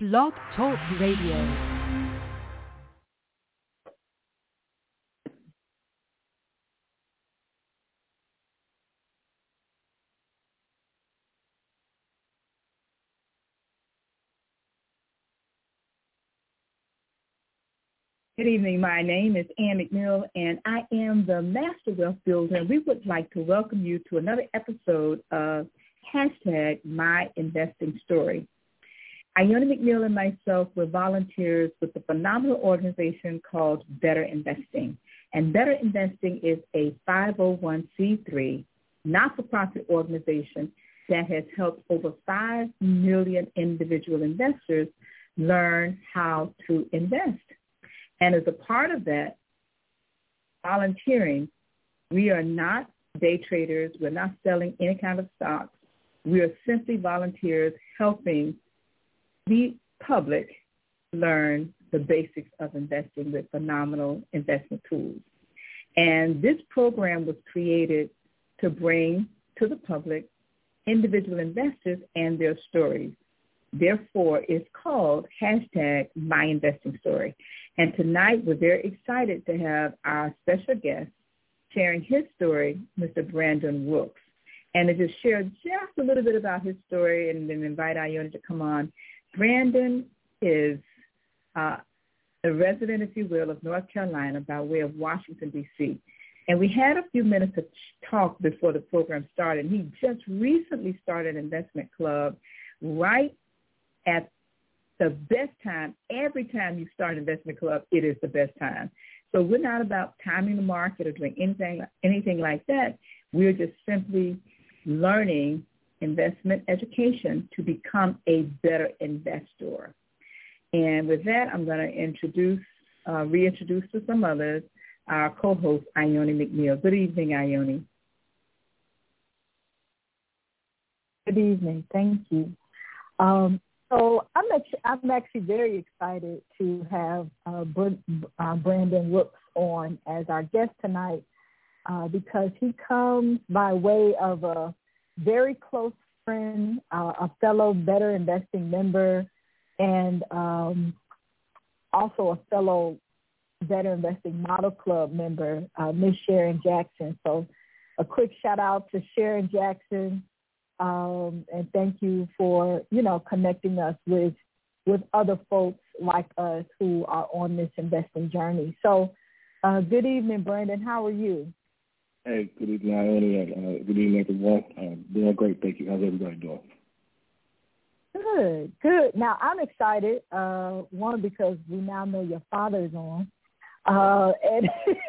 Blog Talk Radio. Good evening. My name is Ann McNeil, and I am the Master Wealth Builder, and we would like to welcome you to another episode of Hashtag My Investing Story. Iona McNeil and myself were volunteers with a phenomenal organization called Better Investing. And Better Investing is a 501c3 not-for-profit organization that has helped over 5 million individual investors learn how to invest. And as a part of that, volunteering, we are not day traders. We're not selling any kind of stocks. We are simply volunteers helping the public learn the basics of investing with phenomenal investment tools. And this program was created to bring to the public individual investors and their stories. Therefore, it's called Hashtag My Investing Story. And tonight, we're very excited to have our special guest sharing his story, Mr. Brandon Rooks. And to just share just a little bit about his story and then invite Iona to come on. Brandon is a resident, if you will, of North Carolina by way of Washington, D.C. And we had a few minutes of talk before the program started. He just recently started an investment club right at the best time. Every time you start an investment club, it is the best time. So we're not about timing the market or doing anything like that. We're just simply learning investment education to become a better investor. And with that, I'm going to reintroduce to some others our co-host, Iona McNeil. Good evening, Iona. Good evening. Thank you. So I'm actually very excited to have Brandon Rooks on as our guest tonight because he comes by way of a very close friend, a fellow Better Investing member, and also a fellow Better Investing Model Club member, Ms. Sharon Jackson. So a quick shout out to Sharon Jackson. And thank you for, connecting us with other folks like us who are on this investing journey. So good evening, Brandon. How are you? Hey, good evening, Iona. Good evening, everyone. Doing great. Thank you. How's everybody doing? Good. Now, I'm excited, one, because we now know your father is on. And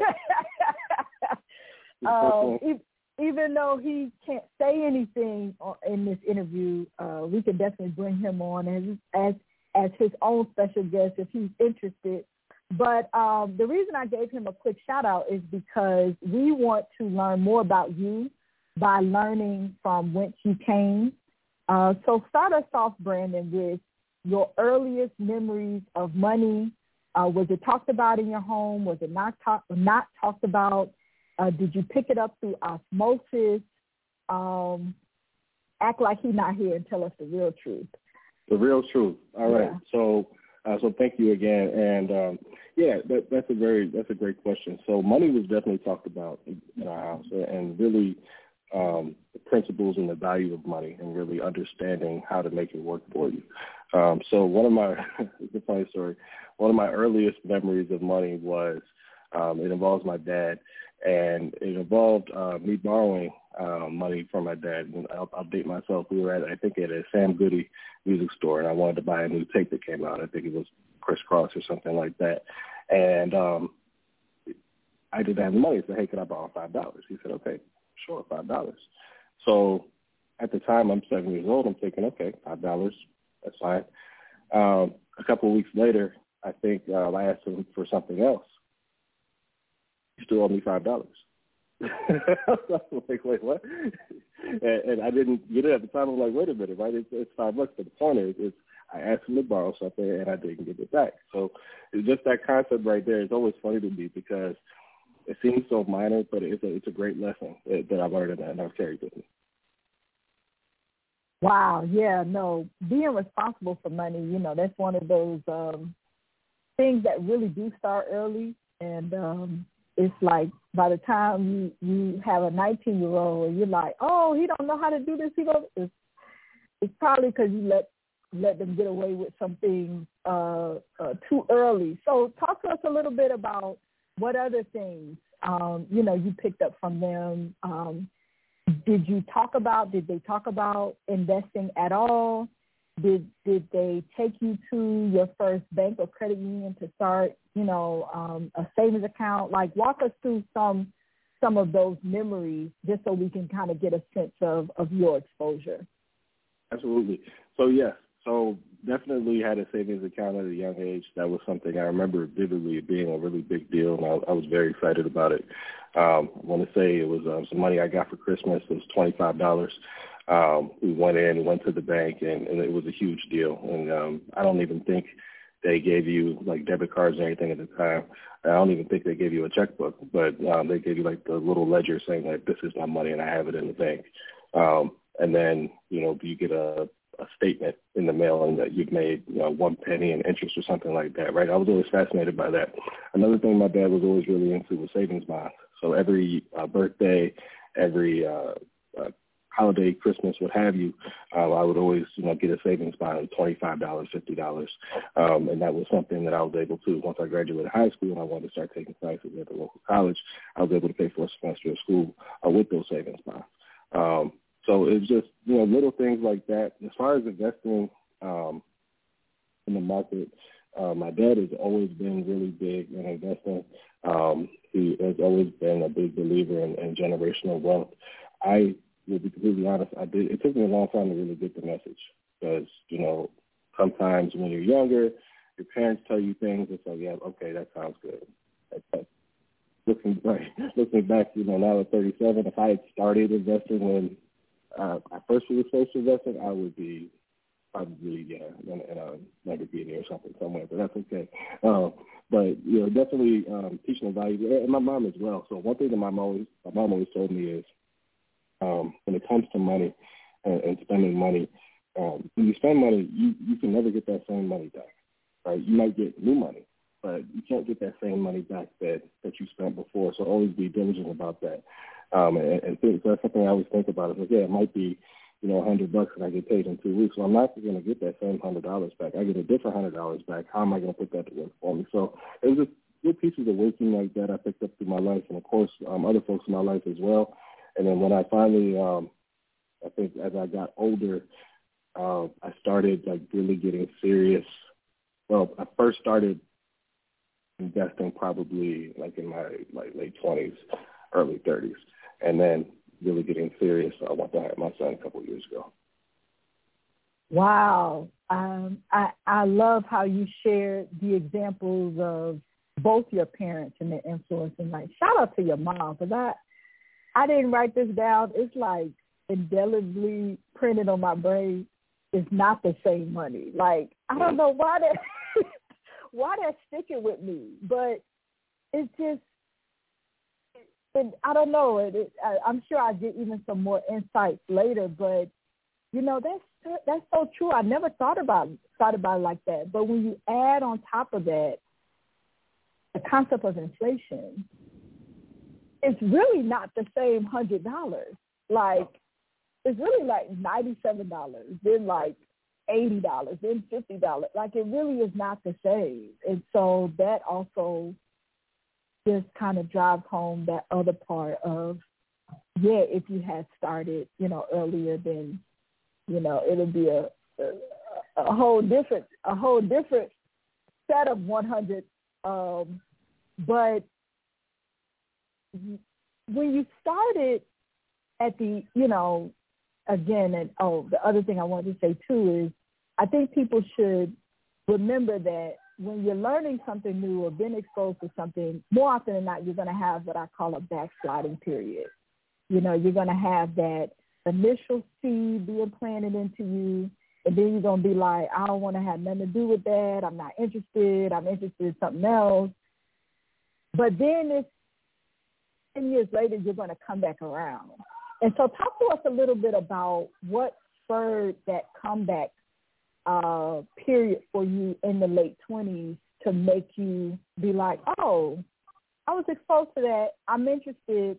even though he can't say anything in this interview, we can definitely bring him on as his own special guest if he's interested. But the reason I gave him a quick shout out is because we want to learn more about you by learning from whence you came. So start us off, Brandon, with your earliest memories of money. Was it talked about in your home? Was it not talked about? Did you pick it up through osmosis? Act like he's not here and tell us the real truth. The real truth. All right. Yeah. So thank you again. And that's a great question. So money was definitely talked about in our house, and really the principles and the value of money, and really understanding how to make it work for you. So it's a funny story. One of my earliest memories of money was it involves my dad. And it involved me borrowing money from my dad. And I'll date myself. We were at a Sam Goody music store, and I wanted to buy a new tape that came out. I think it was Criss Cross or something like that. And I didn't have the money. I said, hey, can I borrow $5? He said, okay, sure, $5. So at the time, I'm 7 years old. I'm thinking, okay, $5, that's fine. A couple of weeks later, I think I asked him for something else. You still owe me $5. I was like, wait, what? And I didn't get it at the time. I'm like, wait a minute, right? It's $5. But the point is I asked him to borrow something, and I didn't get it back. So it's just that concept right there. It's always funny to me because it seems so minor, but it's a great lesson that I learned and I've carried with me. Wow. Yeah. No, being responsible for money, you know, that's one of those things that really do start early. And it's like by the time you have a 19-year-old, you're like, oh, he don't know how to do this. It's probably because you let them get away with some things too early. So talk to us a little bit about what other things, you picked up from them. Did they talk about investing at all? Did they take you to your first bank or credit union to start, a savings account? Like, walk us through some of those memories just so we can kind of get a sense of your exposure. Absolutely. So, yes. So definitely had a savings account at a young age. That was something I remember vividly being a really big deal, and I was very excited about it. I want to say it was some money I got for Christmas. It was $25. We went to the bank, and it was a huge deal. And I don't even think they gave you, like, debit cards or anything at the time. I don't even think they gave you a checkbook, but they gave you, like, the little ledger saying, like, this is my money and I have it in the bank. And then, you get a statement in the mail and that you've made 1 penny in interest or something like that, right? I was always fascinated by that. Another thing my dad was always really into was savings bonds. So every birthday, every holiday, Christmas, what have you, I would always get a savings bond, $25, $50, and that was something that I was able to, once I graduated high school and I wanted to start taking classes at the local college, I was able to pay for a semester of school with those savings bonds. So it's just, little things like that. As far as investing in the market, my dad has always been really big in investing. He has always been a big believer in generational wealth. I will be completely honest, it took me a long time to really get the message because, sometimes when you're younger, your parents tell you things, it's like, yeah, okay, that sounds good. Looking back, now at 37, if I had started investing when I first was supposed to invest in, I would be probably, in a Lamborghini or something somewhere, but that's okay. But, definitely teaching the value, and my mom as well. So one thing that my mom always told me is when it comes to money and spending money, when you spend money, you can never get that same money back, right? You might get new money, but you can't get that same money back that you spent before, so always be diligent about that. And so that's something I always think about. It's like, it might be, $100 and I get paid in 2 weeks. So I'm not going to get that same $100 back. I get a different $100 back. How am I going to put that to work for me? So it was just good pieces of wisdom like that I picked up through my life, and of course, other folks in my life as well. And then when I finally, I think as I got older, I started really getting serious. Well, I first started investing probably in my late 20s, early 30s. And then really getting serious once I had my son a couple of years ago. Wow. I love how you shared the examples of both your parents and their influence. And shout out to your mom, because I didn't write this down. It's indelibly printed on my brain. It's not the same money. I don't know why that's sticking with me, but it's just, I don't know. I'm sure I get even some more insights later, but that's so true. I never thought about it like that. But when you add on top of that the concept of inflation, it's really not the same $100. It's really $97, then $80, then $50. It really is not the same. And so that also just kind of drives home that other part of, if you had started, earlier, then, it'll be a whole different set of 100. But when you started at the, again, and the other thing I wanted to say too is I think people should remember that when you're learning something new or being exposed to something, more often than not, you're going to have what I call a backsliding period. You're going to have that initial seed being planted into you, and then you're going to be like, I don't want to have nothing to do with that. I'm not interested. I'm interested in something else. But then it's 10 years later, you're going to come back around. And so talk to us a little bit about what spurred that comeback period for you in the late 20s to make you be like, oh, I was exposed to that. I'm interested.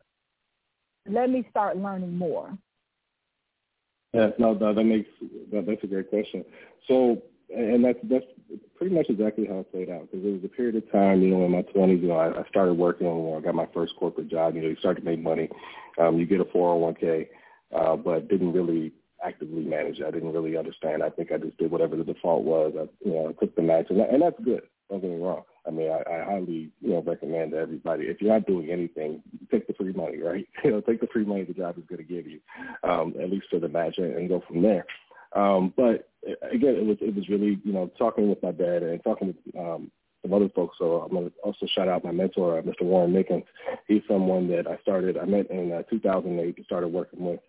Let me start learning more. Yeah, no, that's a great question. So, and that's pretty much exactly how it played out, because it was a period of time, in my 20s, I started working, I got my first corporate job, you start to make money. You get a 401k, but didn't really actively manage it. I didn't really understand. I think I just did whatever the default was. I took the match, and that's good. Don't get me wrong. I mean, I highly, recommend to everybody, if you're not doing anything, take the free money, right? Take the free money the job is going to give you, at least for the match, and go from there. But again, it was really, talking with my dad and talking with some other folks. So I'm going to also shout out my mentor, Mr. Warren Mickens. He's someone that I met in 2008 and started working with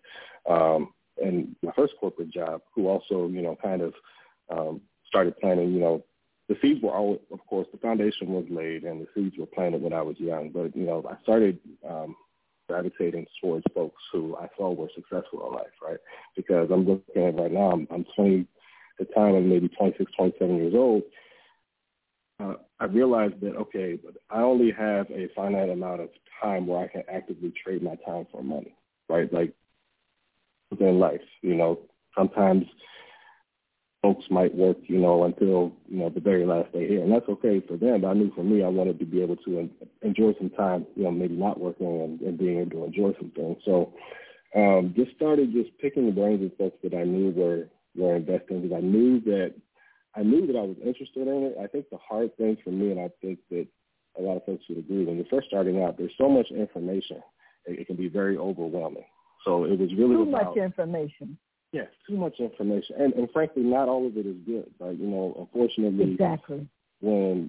in my first corporate job, who also, kind of started planning, the seeds were always, of course, the foundation was laid and the seeds were planted when I was young. But, I started gravitating towards folks who I saw were successful in life, right? Because I'm looking at right now, I'm 20, at the time I'm maybe 26, 27 years old. I realized that, okay, I only have a finite amount of time where I can actively trade my time for money, right? Like within life, sometimes folks might work, until, the very last day here. And that's okay for them. But I knew for me, I wanted to be able to enjoy some time, maybe not working and being able to enjoy some things. So just started just picking the brains of folks that I knew were investing, because I knew that I was interested in it. I think the hard thing for me, and I think that a lot of folks would agree, when you're first starting out, there's so much information, it can be very overwhelming. So it was really too much information. Yes, too much information. And frankly, not all of it is good. Right? Unfortunately, exactly. When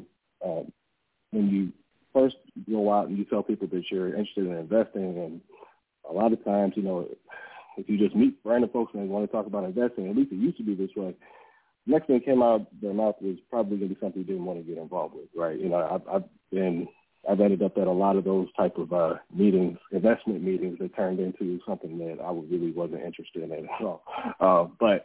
you first go out and you tell people that you're interested in investing, and a lot of times, if you just meet random folks and they want to talk about investing, at least it used to be this way, next thing that came out their mouth was probably going to be something you didn't want to get involved with, right? I've ended up at a lot of those type of meetings, investment meetings, that turned into something that I really wasn't interested in at all. But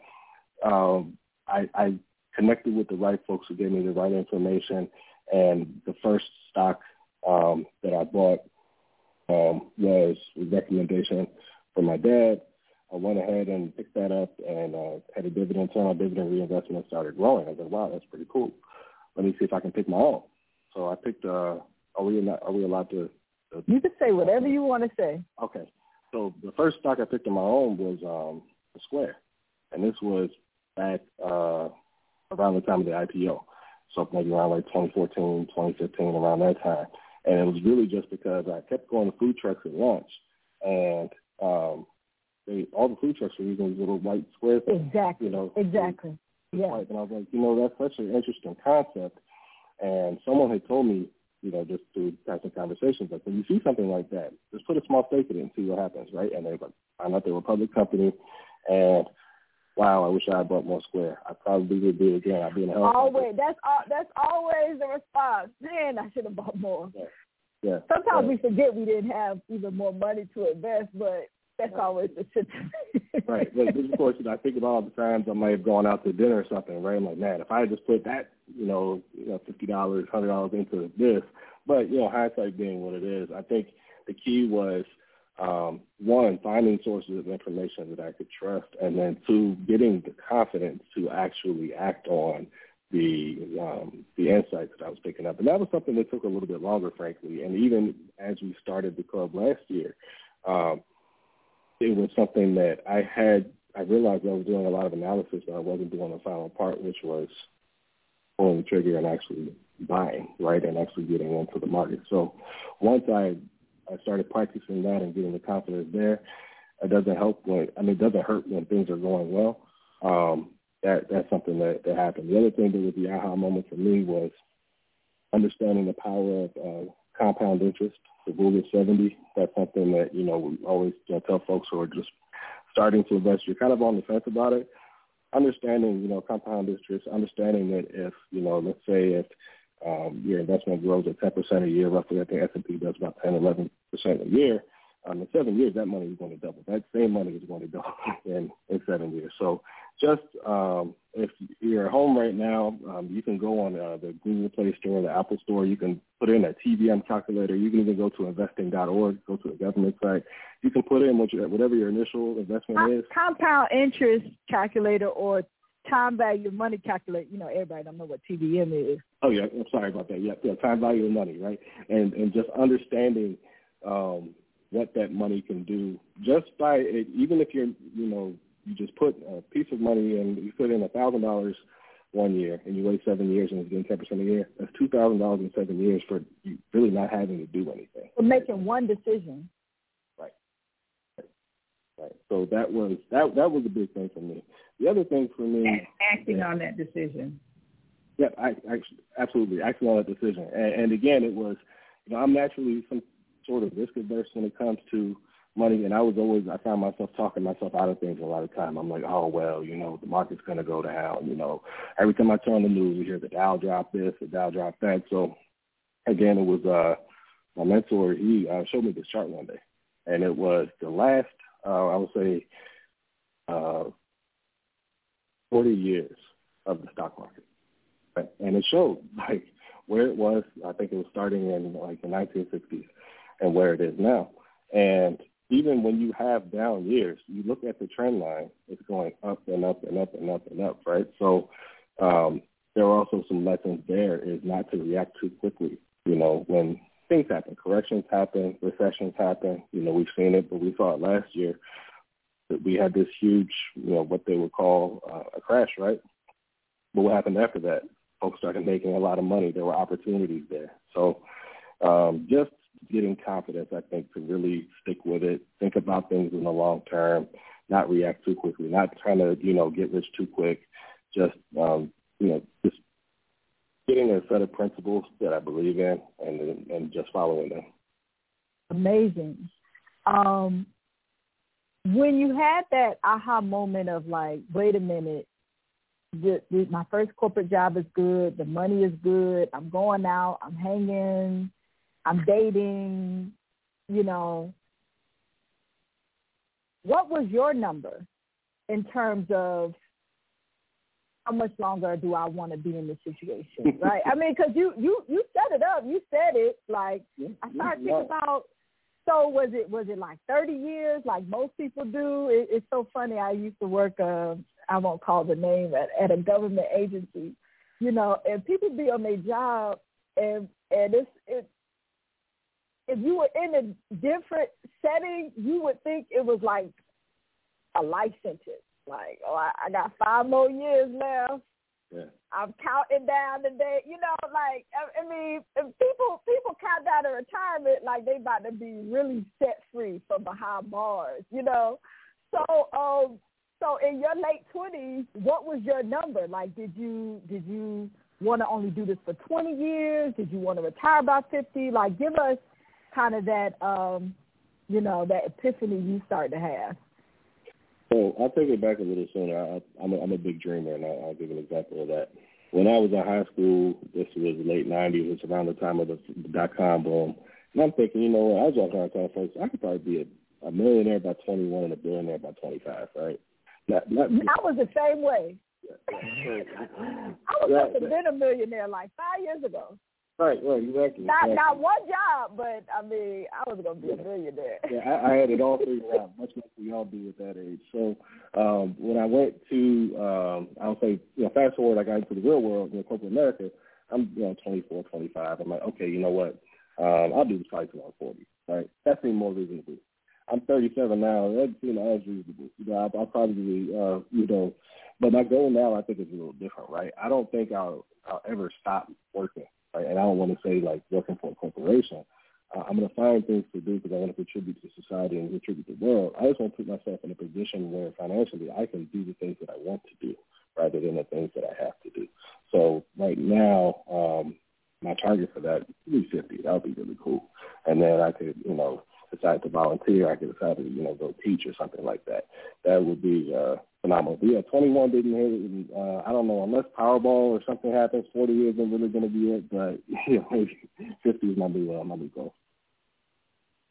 I connected with the right folks who gave me the right information, and the first stock that I bought was a recommendation from my dad. I went ahead and picked that up and had a internal dividend reinvestment and started growing. I was like, wow, that's pretty cool. Let me see if I can pick my own. So I picked Are we allowed to? You can say whatever you want to say. Okay. So the first stock I picked on my own was Square, and this was back around the time of the IPO, so maybe around like 2014, 2015, around that time. And it was really just because I kept going to food trucks at lunch, and all the food trucks were using these little white square things. Exactly. Exactly. Yeah. And I was like, that's such an interesting concept. And someone had told me, just through passing conversations, like, when you see something like that, just put a small stake in it and see what happens, right? And they found out they were a public company, and wow, I wish I had bought more Square. I probably would do it again. I'd be in a hell. Always, that's always the response. Man, I should have bought more. Yeah. Sometimes we forget we didn't have even more money to invest, but that's always the situation. Right. But of course, I think about all the times I might have gone out to dinner or something, right? I'm like, man, if I had just put that, $50, $100 into this, but, hindsight being what it is, I think the key was, one, finding sources of information that I could trust, and then two, getting the confidence to actually act on the insights that I was picking up. And that was something that took a little bit longer, frankly. And even as we started the club last year, it was something that I realized I was doing a lot of analysis, but I wasn't doing the final part, which was pulling the trigger and actually buying, right, and actually getting into the market. So once I started practicing that and getting the confidence there, it doesn't hurt when things are going well. That's something that happened. The other thing that was the aha moment for me was understanding the power of compound interest, the rule of 70. That's something that, we always tell folks who are just starting to invest. You're kind of on the fence about it. Understanding, compound interest, understanding that if, let's say if your investment grows at 10% a year, roughly, I think S&P does about 10, 11% a year, in 7 years, that money is going to double. That same money is going to double in 7 years. So just if you're at home right now, you can go on the Google Play Store, the Apple Store. You can put in a TVM calculator. You can even go to investing.org, go to a government site. You can put in whatever your initial investment is. Compound interest calculator or time value of money calculator. You know, everybody don't know what TVM is. Oh, yeah. I'm sorry about that. Yeah, time value of money, right? And just understanding what that money can do just by it, even if you're, you just put a piece of money and you put in $1,000 1 year and you wait 7 years and it's getting 10% a year, that's $2,000 in 7 years for you really not having to do anything. For making one decision. Right. So that was a big thing for me. The other thing for me, acting on that decision. Yeah, absolutely acting on that decision. And again, it was, I'm naturally some sort of risk averse when it comes to money, and I found myself talking myself out of things a lot of time. I'm like, oh well, the market's going to go down. Every time I turn on the news, we hear the Dow drop this, the Dow drop that. So again, it was my mentor. He showed me this chart one day, and it was the last, I would say, 40 years of the stock market, right? And it showed like where it was. I think it was starting in like the 1960s, and where it is now. And even when you have down years, you look at the trend line, it's going up and up and up and up and up, right? So there are also some lessons there is not to react too quickly. When things happen, corrections happen, recessions happen. We've seen it, but we saw it last year. That we had this huge, what they would call a crash, right? But what happened after that? Folks started making a lot of money. There were opportunities there. So just getting confidence, I think, to really stick with it, think about things in the long term, not react too quickly, not trying to, get rich too quick, just just getting a set of principles that I believe in and just following them. Amazing. When you had that aha moment of like, wait a minute, my first corporate job is good, the money is good, I'm going out, I'm hanging, I'm dating, what was your number in terms of how much longer do I want to be in this situation, right? I mean, because you set it up, you said it, like, I started thinking about, so was it like 30 years like most people do? It's so funny. I used to work, I won't call the name, at a government agency, and people be on their job, and it's if you were in a different setting, you would think it was like a life sentence. Like, I got 5 more years left. Yeah. I'm counting down the day. I mean, if people count down to retirement like they about to be really set free from behind bars, So in your late 20s, what was your number? Like, did you want to only do this for 20 years? Did you want to retire by 50? Like, give us kind of that, that epiphany you started to have. So I'll take it back a little sooner. I'm a big dreamer, and I'll give an example of that. When I was in high school, this was the late 90s. It's around the time of the dot-com boom. And I'm thinking, I was walking around telling folks, I could probably be a millionaire by 21 and a billionaire by 25, right? I was the same way. I was supposed to have been a millionaire like 5 years ago. Right, exactly. Not one job, but I mean, I was going to be a millionaire. Yeah, I had it all figured out, much like we all do at that age. So when I went to, I'll say, fast forward, I got into the real world, corporate America. I'm, 24, 25. I'm like, okay, you know what? I'll do this probably till I'm 40. Right? That seemed more reasonable. I'm 37 now. That seems as reasonable. I'll probably, but my goal now I think is a little different, right? I don't think I'll ever stop working. Right? And I don't want to say like working for a corporation. I'm going to find things to do because I want to contribute to society and contribute to the world. I just want to put myself in a position where financially I can do the things that I want to do rather than the things that I have to do. So right now, my target for that would be 50. That would be really cool. And then I could, decide to volunteer. I could decide to, go teach or something like that. That would be phenomenal. But yeah, 21 didn't hit it. And, I don't know, unless Powerball or something happens, 40 isn't really going to be it. But, maybe 50 is my new goal.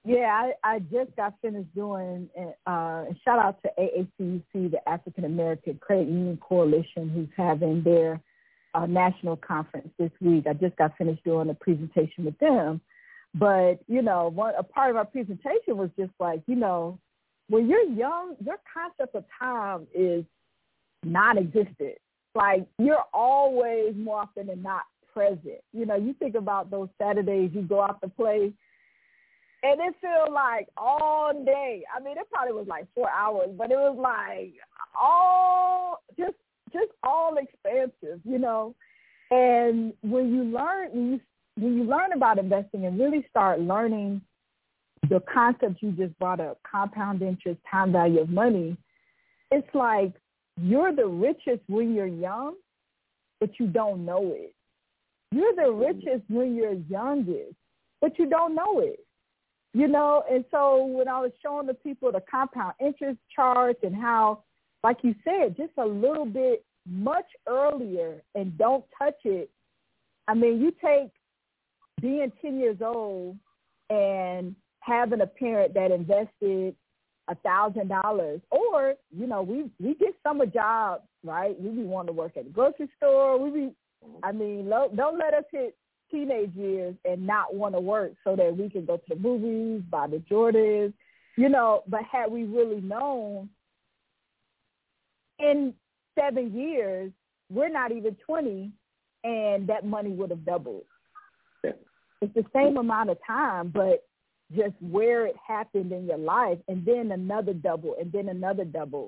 Yeah, I just got finished doing, shout out to AACUC, the African American Credit Union Coalition, who's having their national conference this week. I just got finished doing a presentation with them. But, a part of our presentation was just like, when you're young, your concept of time is non-existent. Like, you're always more often than not present. You think about those Saturdays you go out to play, and it feels like all day. I mean, it probably was like 4 hours, but it was like all just all expansive, And when you learn about investing and really start learning the concept you just brought up, compound interest, time value of money, it's like you're the richest when you're young, but you don't know it. You're the richest when you're youngest, but you don't know it. And so when I was showing the people the compound interest charts and how, like you said, just a little bit much earlier and don't touch it. I mean, you take being 10 years old and having a parent that invested $1,000, or, we get summer jobs, right? We be wanting to work at the grocery store. Don't let us hit teenage years and not want to work so that we can go to the movies, buy the Jordans, but had we really known, in 7 years, we're not even 20, and that money would have doubled. Yeah. It's the same amount of time, but just where it happened in your life, and then another double, and then another double,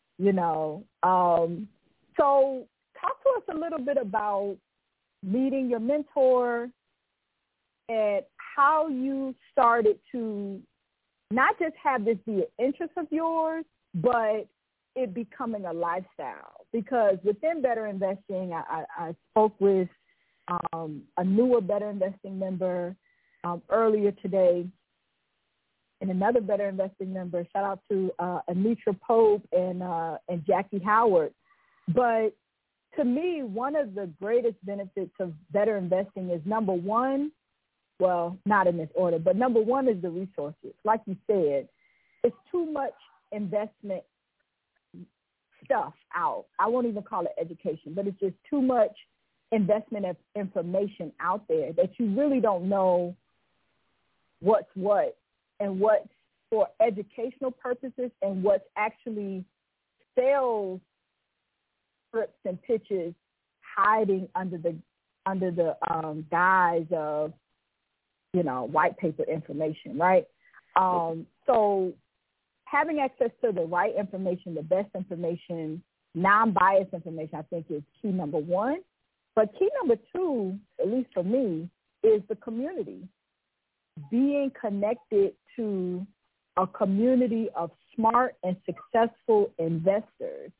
So talk to us a little bit about meeting your mentor and how you started to not just have this be an interest of yours, but it becoming a lifestyle. Because within Better Investing, I spoke with a newer Better Investing member earlier today, and another Better Investing member. Shout out to Anitra Pope and Jackie Howard. But to me, one of the greatest benefits of Better Investing is, number one, well, not in this order, but number one is the resources. Like you said, it's too much investment stuff out. I won't even call it education, but it's just too much investment of information out there that you really don't know what's what and what's for educational purposes and what's actually sales scripts and pitches hiding under the guise of, white paper information, right? So having access to the right information, the best information, non-biased information, I think is key number one. But key number two, at least for me, is the community. Being connected to a community of smart and successful investors,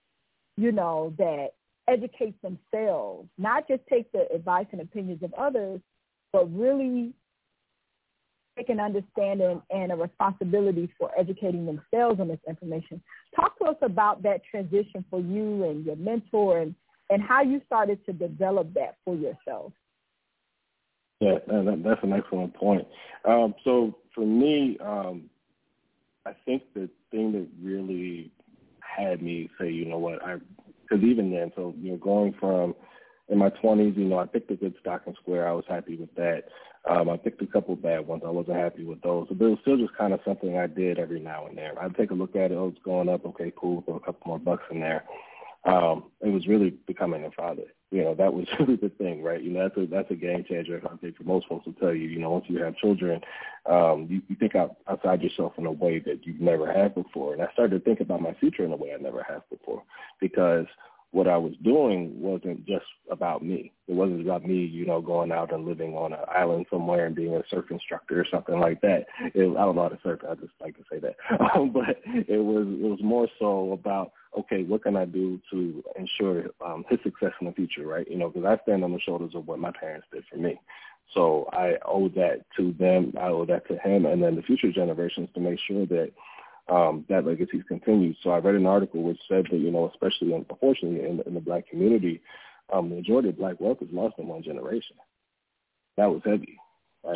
that educate themselves, not just take the advice and opinions of others, but really take an understanding and a responsibility for educating themselves on this information. Talk to us about that transition for you and your mentor and how you started to develop that for yourself. Yeah, that's an excellent point. So for me, I think the thing that really had me say, because even then, so, going from in my 20s, I picked a good stock and square. I was happy with that. I picked a couple of bad ones. I wasn't happy with those. But it was still just kind of something I did every now and then. I'd take a look at it. Oh, it's going up. Okay, cool. Throw a couple more bucks in there. It was really becoming a father. That was really the thing, right? That's a game changer. I think for most folks will tell you, once you have children, you think outside yourself in a way that you've never had before. And I started to think about my future in a way I never have before, because what I was doing wasn't just about me. It wasn't about me, going out and living on an island somewhere and being a surf instructor or something like that. I don't know how to surf. I just like to say that. But it was more so about, okay, what can I do to ensure his success in the future, right? Because I stand on the shoulders of what my parents did for me. So I owe that to them. I owe that to him, and then the future generations, to make sure that that legacy continues. So I read an article which said that, especially unfortunately in the Black community, the majority of Black wealth is lost in one generation. That was heavy, right?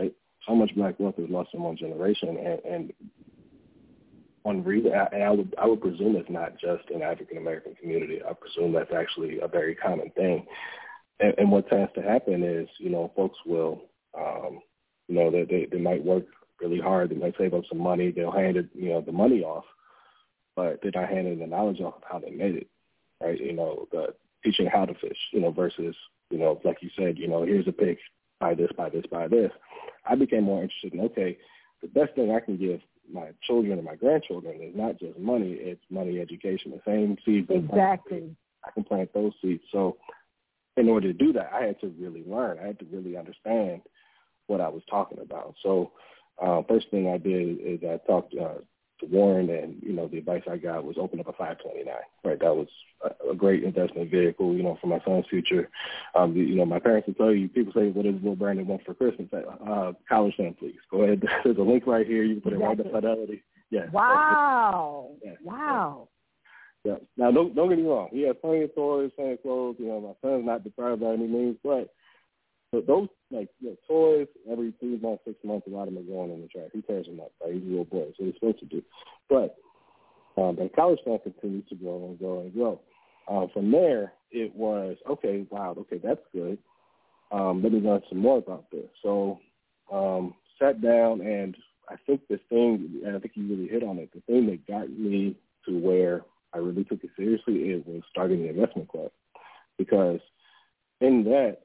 so much Black wealth is lost in one generation, and one reason, and I would presume it's not just in the African American community. I presume that's actually a very common thing. And what tends to happen is, folks will, they might work really hard. They might save up some money. They'll hand it, the money off, but they're not handing the knowledge off of how they made it, right? The teaching how to fish, versus, like you said, here's a pig, buy this, buy this, buy this. I became more interested in, okay, the best thing I can give my children and my grandchildren is not just money, it's money education. The same seeds. Exactly. I can plant those seeds. So in order to do that, I had to really learn. I had to really understand what I was talking about. So first thing I did is I talked to Warren, and, the advice I got was open up a 529, right? That was a great investment vehicle, for my son's future. My parents will tell you, people say, what does Will Brandon want for Christmas? College fund, please. Go ahead. There's a link right here. You can put it right to Fidelity. Yeah. Wow. Yeah. Wow. Yeah. Now, don't get me wrong. He has plenty of toys, plenty of clothes. My son's not deprived by any means, but those, toys, every 3 months, 6 months, a lot of them are going in the trash. He tears them up, right? He's a little boy, so he's supposed to do. But the college fund continues to grow and grow and grow. From there, it was, okay, that's good. Let me learn some more about this. So sat down, and I think the thing, and I think you really hit on it, the thing that got me to where I really took it seriously, it was starting the investment club. Because in that,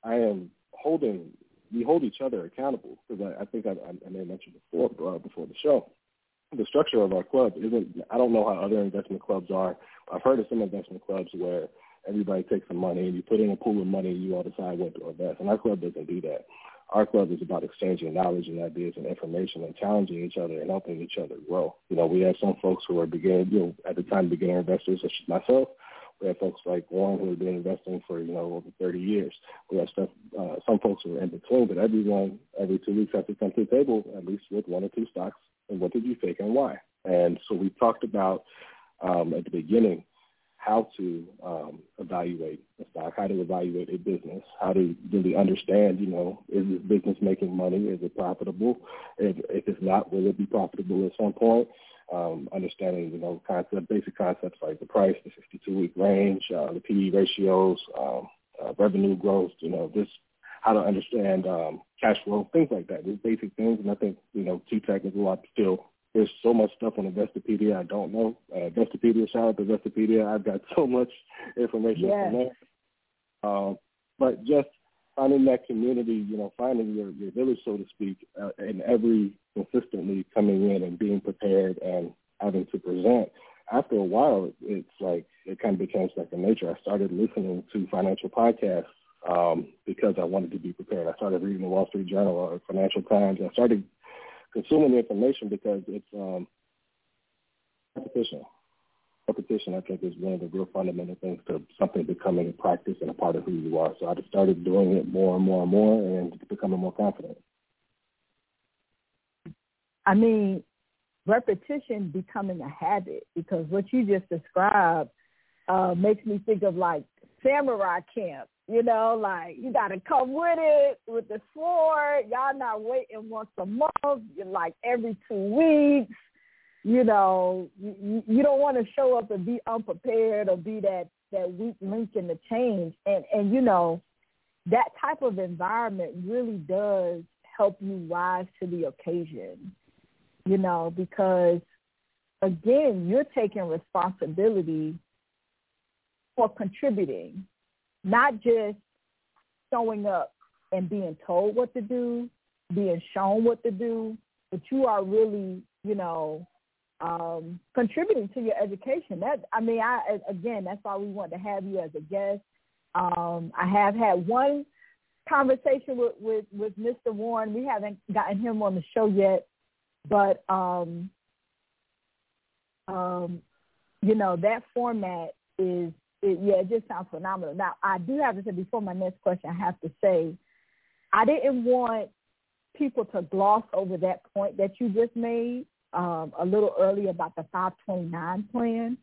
we hold each other accountable, because I think I may have mentioned before the show. The structure of our club I don't know how other investment clubs are. I've heard of some investment clubs where everybody takes some money and you put in a pool of money and you all decide what to invest. And our club doesn't do that. Our club is about exchanging knowledge and ideas and information and challenging each other and helping each other grow. We have some folks who are at the time beginner investors, such as myself. We have folks like Warren who have been investing for, over 30 years. We have some folks who are in between, but every 2 weeks has to come to the table, at least with 1 or 2 stocks, and what did you take and why? And so we talked about at the beginning how to evaluate a stock, how to evaluate a business, how to really understand, is this business making money? Is it profitable? If it's not, will it be profitable at some point? Understanding, basic concepts like the price, the 52-week range, the PE ratios, revenue growth, just how to understand cash flow, things like that. There's basic things, and I think, too technical. There's so much stuff on Investopedia I don't know. Investopedia, shout out to Investopedia. I've got so much information from there. But just finding that community, finding your village, so to speak, and every consistently coming in and being prepared and having to present. After a while, it's like it kind of became second nature. I started listening to financial podcasts because I wanted to be prepared. I started reading the Wall Street Journal or Financial Times. I started consuming the information because it's repetition. Repetition, I think, is one of the real fundamental things to something becoming a practice and a part of who you are. So I just started doing it more and more and more and becoming more confident. I mean, repetition becoming a habit, because what you just described makes me think of like samurai camp. Like you got to come with it with the sword. Y'all not waiting once a month. You're like every 2 weeks. You don't want to show up and be unprepared or be that weak link in the change. And that type of environment really does help you rise to the occasion, because, again, you're taking responsibility for contributing, not just showing up and being told what to do, being shown what to do, but you are really, contributing to your education. That's why we want to have you as a guest. I have had one conversation with Mr. Warren. We haven't gotten him on the show yet, but that format it just sounds phenomenal. Now, I do have to say, before my next question, I have to say, I didn't want people to gloss over that point that you just made a little earlier about the 529 plan,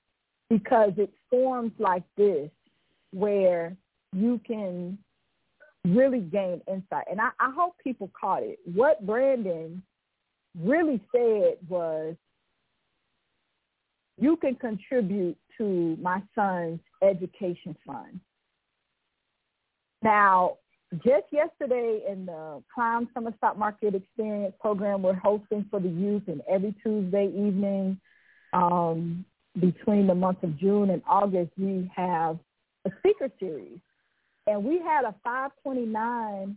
because it's forms like this where you can really gain insight. And I hope people caught it. What Brandon really said was, you can contribute to my son's education fund. Now, just yesterday in the Climb Summer Stock Market Experience program we're hosting for the youth, and every Tuesday evening between the month of June and August, we have a speaker series. And we had a 529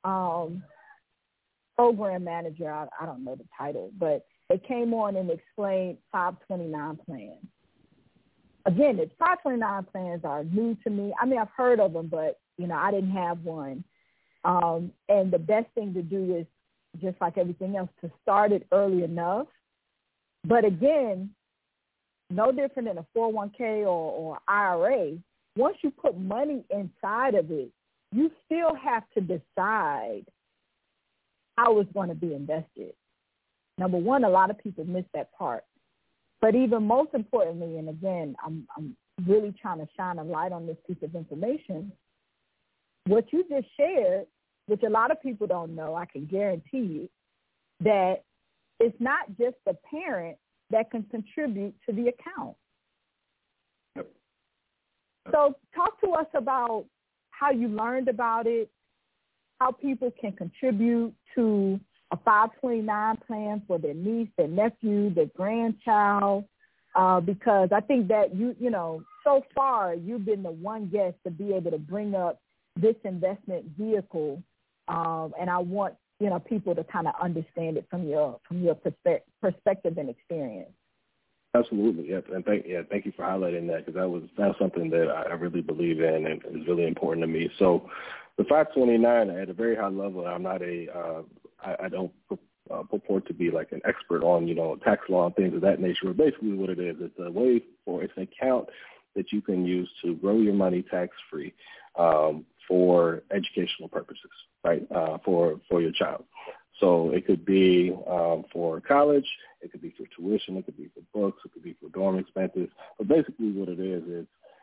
program manager, I don't know the title, but they came on and explained 529 plans. Again, the 529 plans are new to me. I mean, I've heard of them, but, I didn't have one. And the best thing to do is, just like everything else, to start it early enough. But again, no different than a 401k or IRA. Once you put money inside of it, you still have to decide how it's going to be invested. Number one, a lot of people miss that part. But even most importantly, and again, I'm really trying to shine a light on this piece of information, what you just shared, which a lot of people don't know, I can guarantee you, that it's not just the parent that can contribute to the account. Yep. So talk to us about how you learned about it, how people can contribute to a 529 plan for their niece, their nephew, their grandchild, because I think that so far you've been the one guest to be able to bring up this investment vehicle, and I want people to kind of understand it from your perspective and experience. Absolutely, yes, and thank you for highlighting that, because that's something that I really believe in and is really important to me. So, the 529 at a very high level, I'm not I don't purport to be like an expert on tax law and things of that nature. But basically, what it is, it's an account that you can use to grow your money tax free for educational purposes, right? For your child. So it could be for college, it could be for tuition, it could be for books, it could be for dorm expenses. But basically, what it is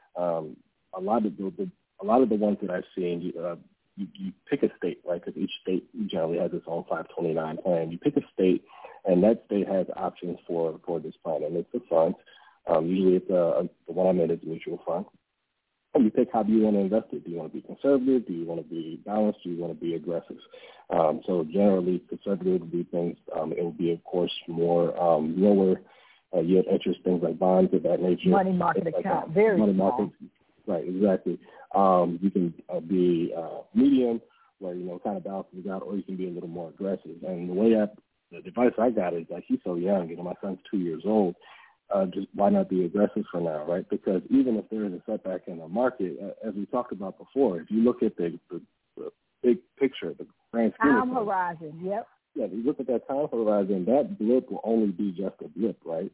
a lot of the ones that I've seen, you pick a state, right? Because each state generally has its own 529 plan. You pick a state, and that state has options for this plan, and it's a fund. Usually, it's the one I'm in is a mutual fund. And you pick how do you want to invest it. Do you want to be conservative? Do you want to be balanced? Do you want to be aggressive? So generally, conservative would be things. It would be, of course, more lower yield interest, things like bonds of that nature. Money market account, very money small. Market, right, exactly. You can be medium, where kind of balances out, or you can be a little more aggressive. And the advice I got is like, he's so young. My son's 2 years old. Just why not be aggressive for now, right? Because even if there is a setback in the market, as we talked about before, if you look at the big picture, the grand scheme time horizon, yep. Yeah, if you look at that time horizon, that blip will only be just a blip, right?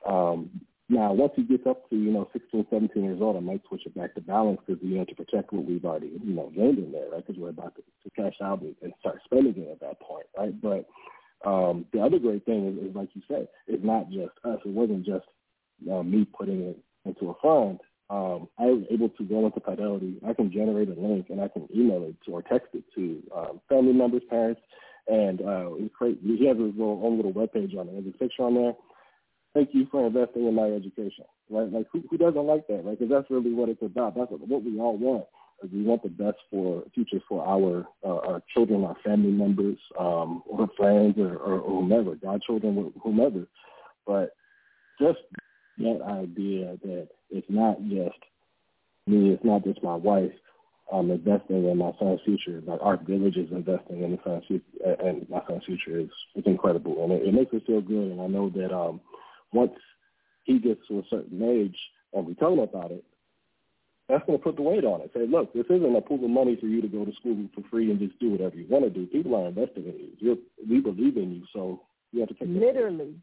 Now, once he gets up to 16, 17 years old, I might switch it back to balance because to protect what we've already gained in there, right? Because we're about to cash out and start spending it at that point, right? But the other great thing is, like you said, it's not just us. It wasn't just me putting it into a fund. I was able to go into Fidelity. I can generate a link and I can email it or text it to family members, parents, and it's great. He has his own little webpage on it. There's a picture on there. Thank you for investing in my education, right? Like who doesn't like that, right? Because that's really what it's about. That's what we all want. We want the best for future for our children, our family members, or friends, or whomever, godchildren, whomever. But just that idea that it's not just me, it's not just my wife investing in my son's future. Like our village is investing in the son's future, and my son's future is incredible, and it makes me feel good. And I know that once he gets to a certain age, and we tell him about it, that's going to put the weight on it. Say, look, this isn't a pool of money for you to go to school for free and just do whatever you want to do. People are investing in you. We believe in you, so you have to take literally,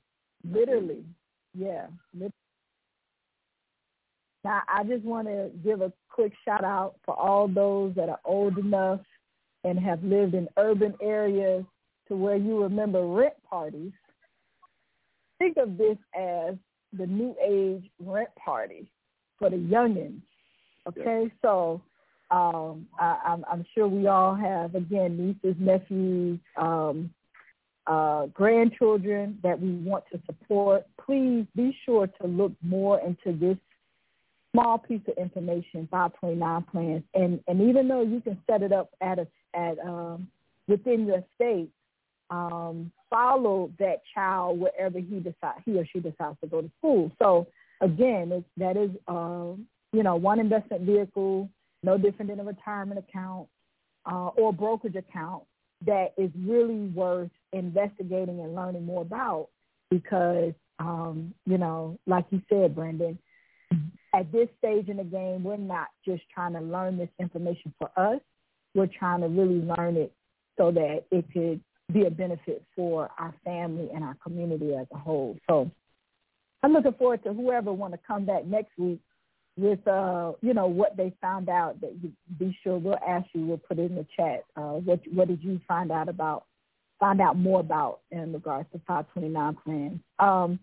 yeah. Now, I just want to give a quick shout out for all those that are old enough and have lived in urban areas to where you remember rent parties. Think of this as the new age rent party for the youngins. Okay, so I'm sure we all have, again, nieces, nephews, grandchildren that we want to support. Please be sure to look more into this small piece of information, 529 plans. And even though you can set it up at within your state, follow that child wherever he or she decides to go to school. So again, that is one investment vehicle, no different than a retirement account or brokerage account that is really worth investigating and learning more about because, like you said, Brandon, at this stage in the game, we're not just trying to learn this information for us. We're trying to really learn it so that it could be a benefit for our family and our community as a whole. So I'm looking forward to whoever want to come back next week with, what they found out. That you be sure we'll ask you. We'll put it in the chat. What did you find out more about in regards to 529 plans?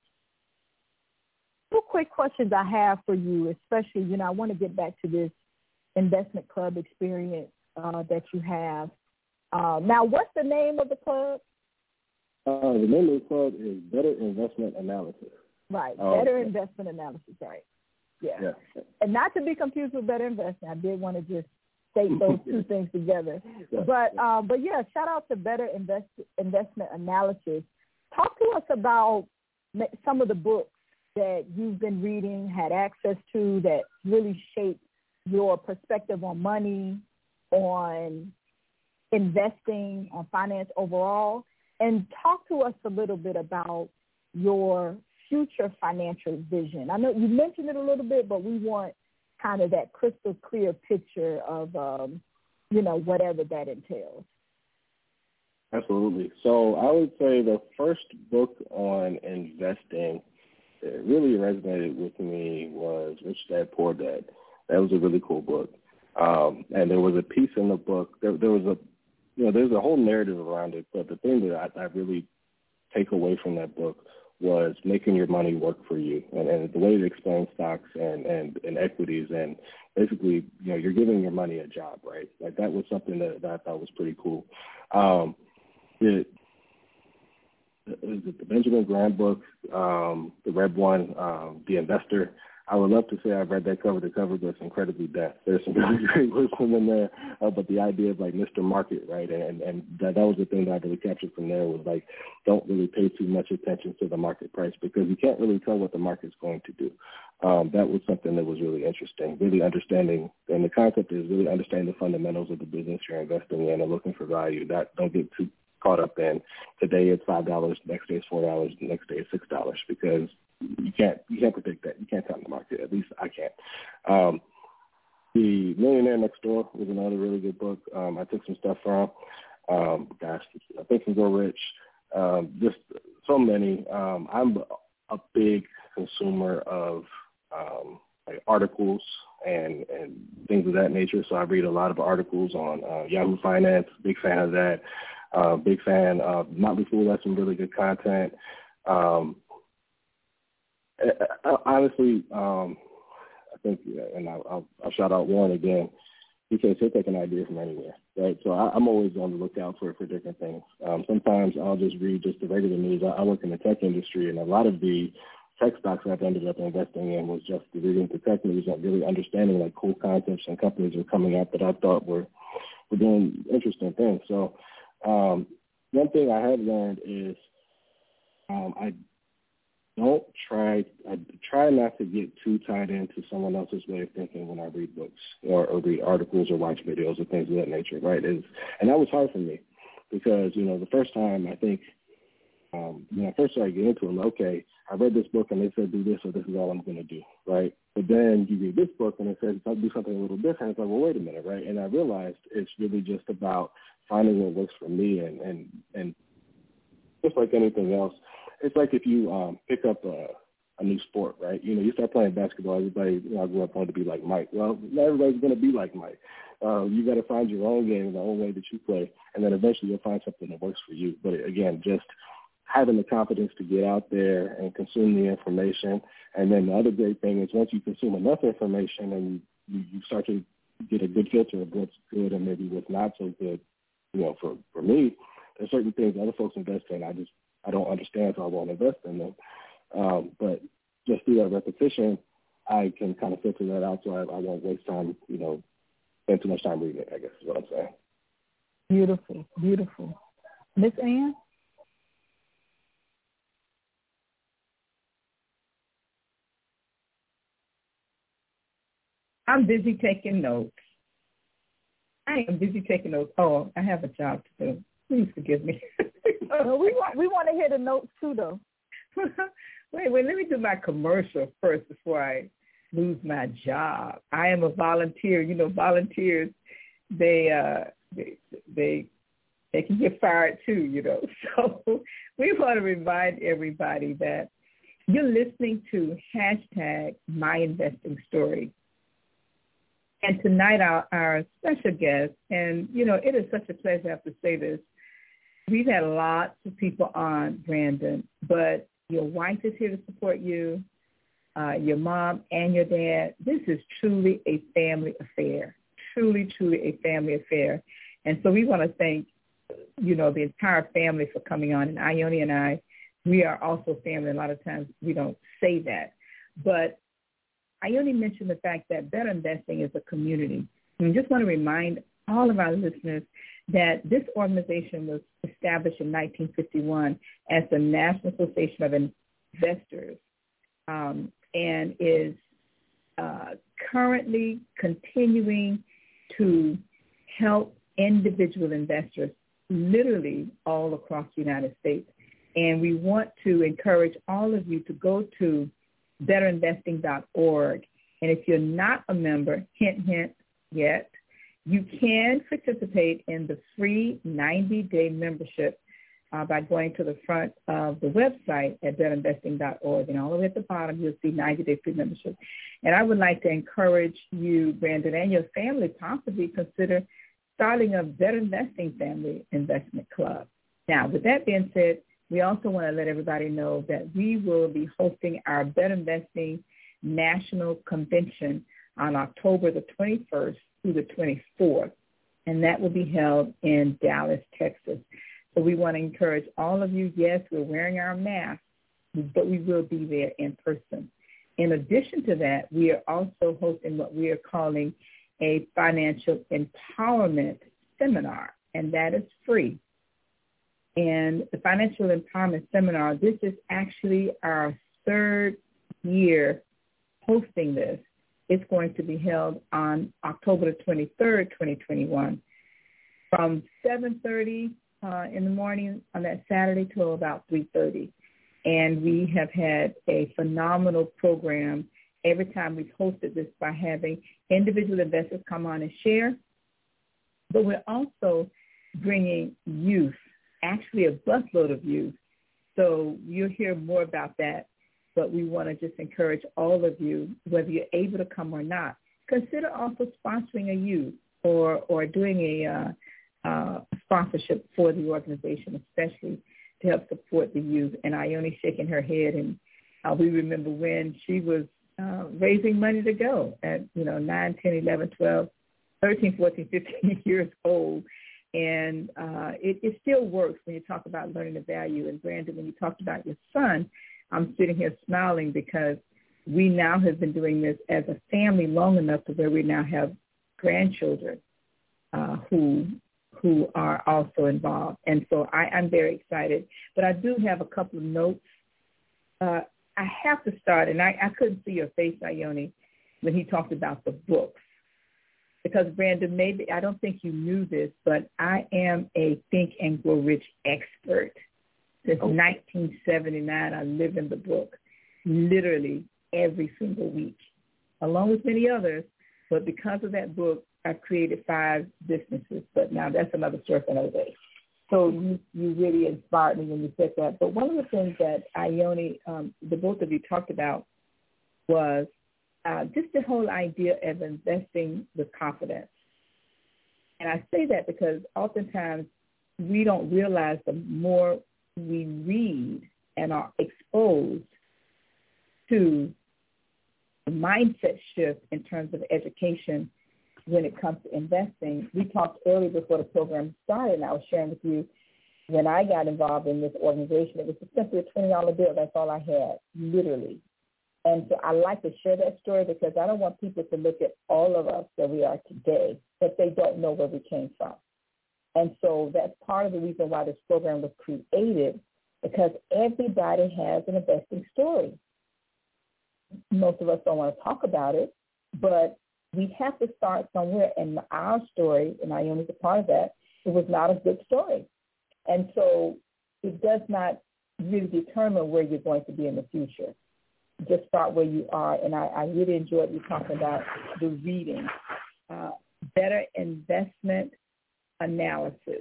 Two quick questions I have for you, especially, I want to get back to this investment club experience that you have. Now, what's the name of the club? The name of the club is Better Investment Analysis. Right, Better Investment Analysis, right. Yeah. And not to be confused with Better Investment. I did want to just state those two things together. Yeah. But yeah, shout out to Better Investment Analysis. Talk to us about some of the books that you've been reading, had access to, that really shaped your perspective on money, on investing, on finance overall, and talk to us a little bit about your future financial vision. I know you mentioned it a little bit, but we want kind of that crystal clear picture of, whatever that entails. Absolutely. So I would say the first book on investing that really resonated with me was Rich Dad, Poor Dad. That was a really cool book. And there was a piece in the book, there was there's a whole narrative around it, but the thing that I really take away from that book was making your money work for you, and the way it explains stocks and equities, and basically, you're giving your money a job, right? Like that was something that I thought was pretty cool. The Benjamin Graham book, the red one, The Investor. I would love to say I've read that cover to cover, but it's incredibly dense. There's some really great wisdom in there, but the idea of like Mr. Market, right, and that was the thing that I really captured from there was like, don't really pay too much attention to the market price because you can't really tell what the market's going to do. That was something that was really interesting, really understanding, and the concept is really understanding the fundamentals of the business you're investing in and looking for value. Don't get too caught up in today it's $5, next day it's $4, the next day it's $6 because you can't predict that. You can't time the market. At least I can't. The Millionaire Next Door was another really good book. I took some stuff from. Think and Grow Rich. Just so many. I'm a big consumer of like articles and things of that nature. So I read a lot of articles on Yahoo Finance. Big fan of that. Big fan of Motley Fool. That's some really good content. Honestly, I think, and I'll shout out Warren again, because he'll take an idea from anywhere, right? So I'm always on the lookout for different things. Sometimes I'll just read just the regular news. I work in the tech industry, and a lot of the tech stocks I've ended up investing in was just reading the tech news and really understanding like cool concepts and companies are coming out that I thought were doing interesting things. So one thing I have learned is I try not to get too tied into someone else's way of thinking when I read books or read articles or watch videos or things of that nature, right? And that was hard for me because, the first time I think, when I first started getting into it, okay, I read this book and they said do this, so this is all I'm going to do, right? But then you read this book and it says do something a little different. It's like, well, wait a minute, right? And I realized it's really just about finding what works for me and just like anything else, it's like if you pick up a new sport, right? You start playing basketball. Everybody, I grew up wanted to be like Mike. Well, not everybody's going to be like Mike. You got to find your own game, the own way that you play, and then eventually you'll find something that works for you. But again, just having the confidence to get out there and consume the information. And then the other great thing is once you consume enough information and you start to get a good filter of what's good and maybe what's not so good. For me, there's certain things other folks invest in. I don't understand, so I won't invest in them. But just through that repetition, I can kind of filter that out, so I won't waste time, spend too much time reading it, I guess is what I'm saying. Beautiful, beautiful. Miss Ann? I'm busy taking notes. I am busy taking notes. Oh, I have a job to do. Please forgive me. Well, we want to hear the notes too, though. Wait, let me do my commercial first before I lose my job. I am a volunteer. Volunteers, they can get fired too, So we want to remind everybody that you're listening to #MyInvestingStory. And tonight our special guest, and, it is such a pleasure to have to say this. We've had lots of people on, Brandon, but your wife is here to support you, your mom and your dad. This is truly a family affair, truly, truly a family affair. And so we want to thank, the entire family for coming on. And Ione and I, we are also family. A lot of times we don't say that. But Ione mentioned the fact that Better Investing is a community. And we just want to remind all of our listeners that this organization was established in 1951 as the National Association of Investors and is currently continuing to help individual investors literally all across the United States. And we want to encourage all of you to go to betterinvesting.org. And if you're not a member, hint yet, you can participate in the free 90-day membership by going to the front of the website at betterinvesting.org. And all the way at the bottom, you'll see 90-day free membership. And I would like to encourage you, Brandon, and your family possibly consider starting a Better Investing Family Investment Club. Now, with that being said, we also want to let everybody know that we will be hosting our Better Investing National Convention on October the 21st through the 24th, and that will be held in Dallas, Texas. So we want to encourage all of you, yes, we're wearing our masks, but we will be there in person. In addition to that, we are also hosting what we are calling a financial empowerment seminar, and that is free. And the Financial Empowerment Seminar, this is actually our third year hosting this. It's going to be held on October the 23rd, 2021, from 7:30 in the morning on that Saturday till about 3:30. And we have had a phenomenal program every time we've hosted this by having individual investors come on and share. But we're also bringing youth, actually a busload of youth. So you'll hear more about that. But we want to just encourage all of you, whether you're able to come or not, consider also sponsoring a youth or doing a sponsorship for the organization, especially to help support the youth. And Ione shaking her head, and we remember when she was raising money to go at 9, 10, 11, 12, 13, 14, 15 years old. And it still works when you talk about learning the value. And Brandon, when you talked about your son, I'm sitting here smiling because we now have been doing this as a family long enough to where we now have grandchildren who are also involved. And so I'm very excited. But I do have a couple of notes. I have to start, and I couldn't see your face, Ione, when he talked about the books. Because, Brandon, maybe I don't think you knew this, but I am a Think and Grow Rich expert. Since 1979, I live in the book literally every single week, along with many others. But because of that book, I've created 5 businesses. But now that's another story for another day. So you really inspired me when you said that. But one of the things that Ione, the both of you talked about was just the whole idea of investing with confidence. And I say that because oftentimes we don't realize the more we read and are exposed to the mindset shift in terms of education, when it comes to investing. We talked earlier before the program started, and I was sharing with you when I got involved in this organization, it was simply a $20 bill. That's all I had, literally. And so I like to share that story because I don't want people to look at all of us that we are today, but they don't know where we came from. And so that's part of the reason why this program was created, because everybody has an investing story. Most of us don't want to talk about it, but we have to start somewhere. And our story, and Ione's a part of that, it was not a good story. And so it does not really determine where you're going to be in the future. Just start where you are. And I really enjoyed you talking about the reading. Better Investment Analysis,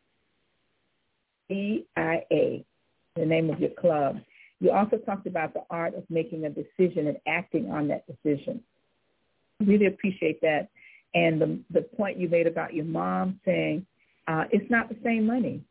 BIA, the name of your club. You also talked about the art of making a decision and acting on that decision. Really appreciate that. And the point you made about your mom saying it's not the same money.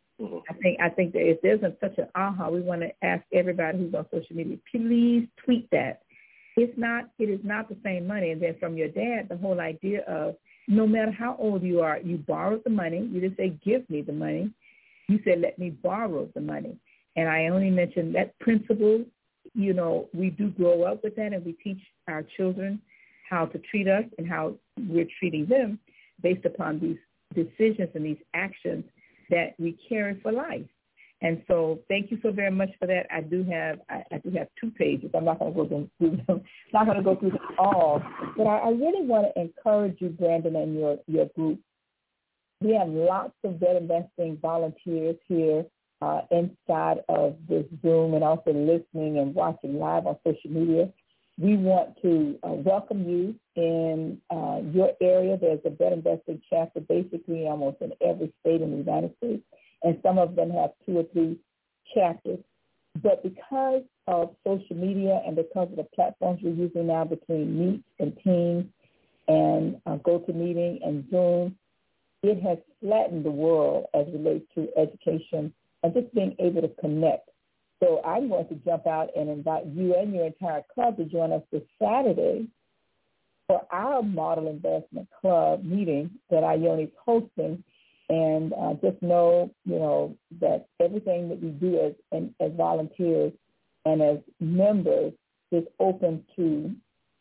I think that if there's such an aha, we want to ask everybody who's on social media, please tweet that. It is not the same money. And then from your dad, the whole idea of no matter how old you are, you borrowed the money. You didn't say give me the money. You said let me borrow the money. And I only mentioned that principle. You know, we do grow up with that, and we teach our children how to treat us and how we're treating them based upon these decisions and these actions that we carry for life. And so thank you so very much for that. I do have 2 pages. I'm not going to go through them. Not going to go through them all. But I really want to encourage you, Brandon, and your group. We have lots of debt investing volunteers here inside of this Zoom, and also listening and watching live on social media. We want to welcome you in your area. There's a debt investing chapter basically almost in every state in the United States, and some of them have 2 or 3 chapters. But because of social media and because of the platforms we're using now between Meet and Teams and GoToMeeting and Zoom, it has flattened the world as it relates to education and just being able to connect. So I'm going to jump out and invite you and your entire club to join us this Saturday for our Model Investment Club meeting that Ione is hosting. And just know, that everything that we do as volunteers and as members is open to,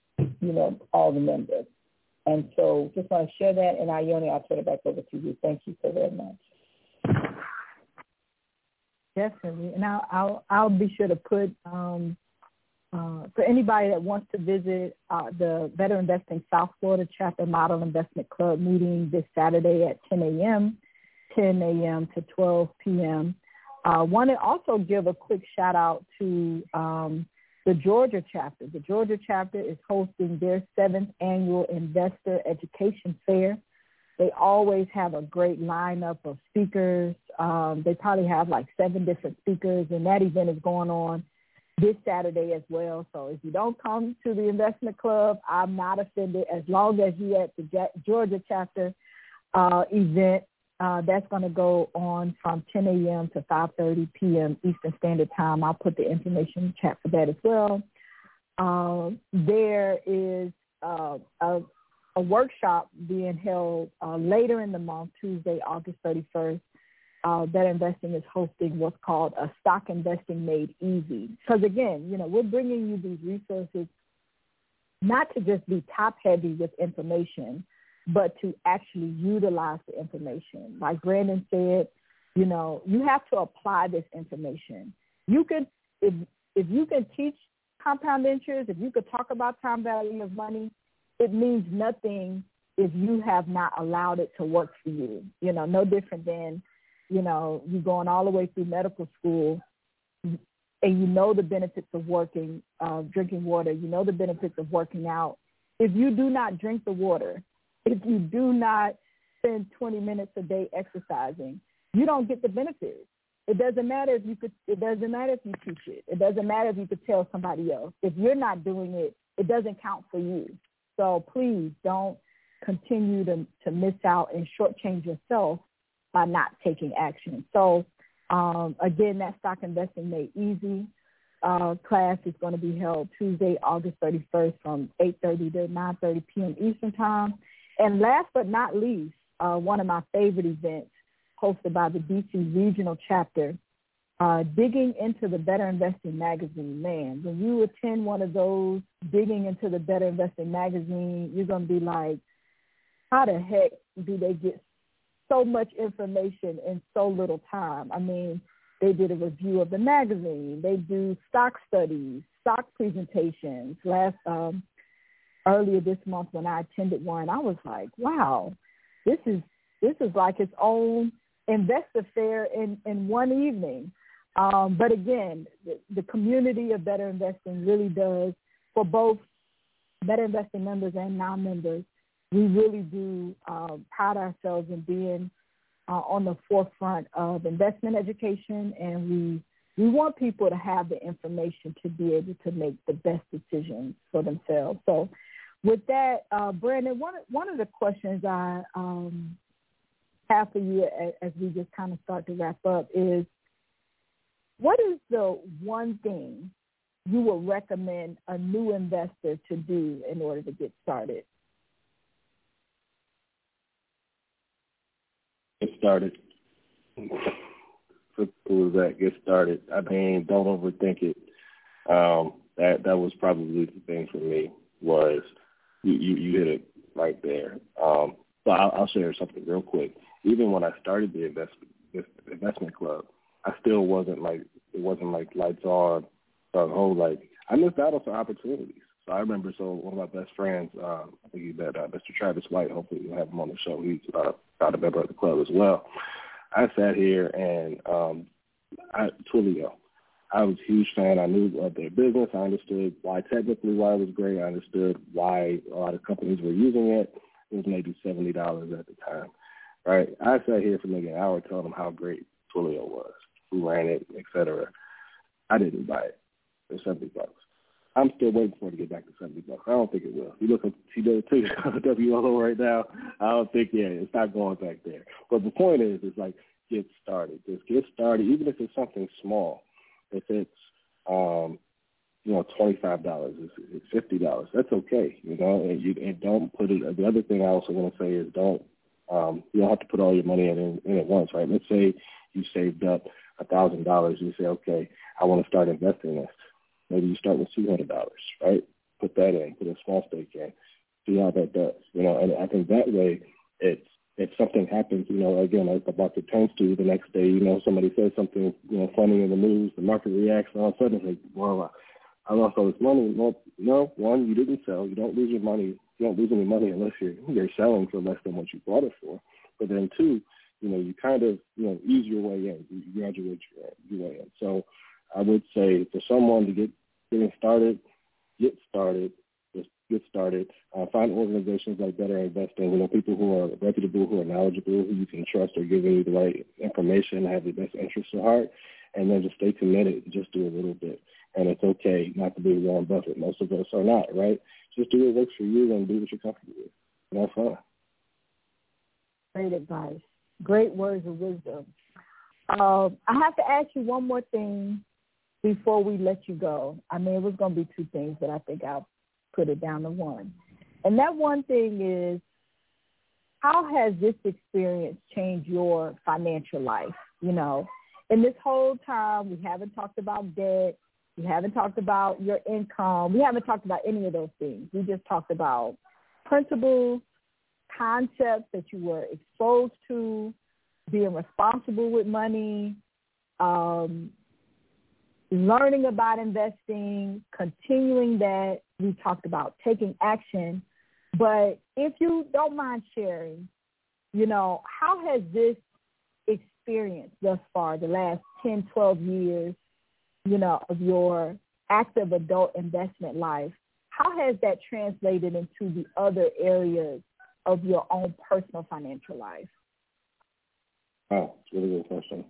all the members. And so just want to share that. And Ione, I'll turn it back over to you. Thank you so very much. Definitely, and I'll be sure to put for anybody that wants to visit the Better Investing South Florida Chapter Model Investment Club meeting this Saturday at 10 a.m. to 12 p.m. Want to also give a quick shout out to the Georgia chapter. The Georgia chapter is hosting their 7th annual Investor Education Fair. They always have a great lineup of speakers. They probably have like 7 different speakers, and that event is going on this Saturday as well. So if you don't come to the investment club, I'm not offended. As long as you're at the Georgia chapter event, that's going to go on from 10 a.m. to 5:30 p.m. Eastern Standard Time. I'll put the information in the chat for that as well. There is a workshop being held later in the month, Tuesday, August 31st. That Investing is hosting what's called a Stock Investing Made Easy. Because, again, we're bringing you these resources not to just be top-heavy with information, but to actually utilize the information. Like Brandon said, you have to apply this information. You could, if you can teach compound interest, if you could talk about time value of money, it means nothing if you have not allowed it to work for you. No different than, you going all the way through medical school and the benefits of drinking water, the benefits of working out. If you do not drink the water, if you do not spend 20 minutes a day exercising, you don't get the benefits. It doesn't matter if you teach it. It doesn't matter if you could tell somebody else. If you're not doing it, it doesn't count for you. So please don't continue to miss out and shortchange yourself by not taking action. So, again, that Stock Investing Made Easy class is going to be held Tuesday, August 31st from 8:30 to 9:30 p.m. Eastern Time. And last but not least, one of my favorite events hosted by the DC Regional Chapter, Digging into the Better Investing Magazine. Man, when you attend one of those Digging into the Better Investing Magazine, you're going to be like, how the heck do they get so much information in so little time? I mean, they did a review of the magazine. They do stock studies, stock presentations. Earlier this month when I attended one, I was like, wow, this is like its own investor fair in one evening. But again, the community of Better Investing really does, for both Better Investing members and non-members, we really do pride ourselves in being on the forefront of investment education, and we want people to have the information to be able to make the best decisions for themselves. So with that, Brandon, one of the questions I have for you as we just kind of start to wrap up is, what is the one thing you would recommend a new investor to do in order to get started? Get started. Simple as that. Get started. I mean, don't overthink it. That was probably the thing for me, was you hit it right there. So I'll share something real quick. Even when I started the investment club, I still wasn't like lights on. Like, I missed out on some opportunities. So I remember, one of my best friends, I think he's Mr. Travis White. Hopefully we'll have him on the show. He's a member of the club as well. I sat here and Twilio. I was a huge fan. I knew of their business. I understood why it was great. I understood why a lot of companies were using it. It was maybe $70 at the time, right? I sat here for maybe an hour telling them how great Twilio was, who ran it, et cetera. I didn't buy it. It was $70. I'm still waiting for it to get back to $70. I don't think it will. You look at WLO right now, I don't think, it's not going back there. But the point is, it's like, get started. Just get started, even if it's something small. If it's, $25, it's $50, that's okay, and don't put it, the other thing I also want to say is you don't have to put all your money in at once, right? Let's say you saved up $1,000. You say, okay, I want to start investing in this. Maybe you start with $200, right? Put that in, put a small stake in, see how that does, and I think that way if something happens, again, as the market turns to the next day, somebody says something, funny in the news, the market reacts, and all of a sudden it's like, well, I lost all this money. Well, no, one, you didn't sell. You don't lose your money. You don't lose any money unless you're selling for less than what you bought it for. But then two, you kind of, ease your way in. You graduate your way in. So I would say for someone to getting started, get started. Just get started. Find organizations like Better Investing, people who are reputable, who are knowledgeable, who you can trust are giving you the right information, have the best interests at heart, and then just stay committed and just do a little bit. And it's okay not to be Warren Buffett. Most of us are not, right? Just do what works for you and do what you're comfortable with. And have fun. Great advice. Great words of wisdom. I have to ask you one more thing before we let you go. I mean, it was going to be two things, but I think I'll put it down to one. And that one thing is, how has this experience changed your financial life? In this whole time, we haven't talked about debt. We haven't talked about your income. We haven't talked about any of those things. We just talked about principles, concepts that you were exposed to, being responsible with money, learning about investing, continuing that. We talked about taking action. But if you don't mind sharing, how has this experience thus far, the last 10, 12 years, of your active adult investment life, how has that translated into the other areas of your own personal financial life? Oh, it's a really good question.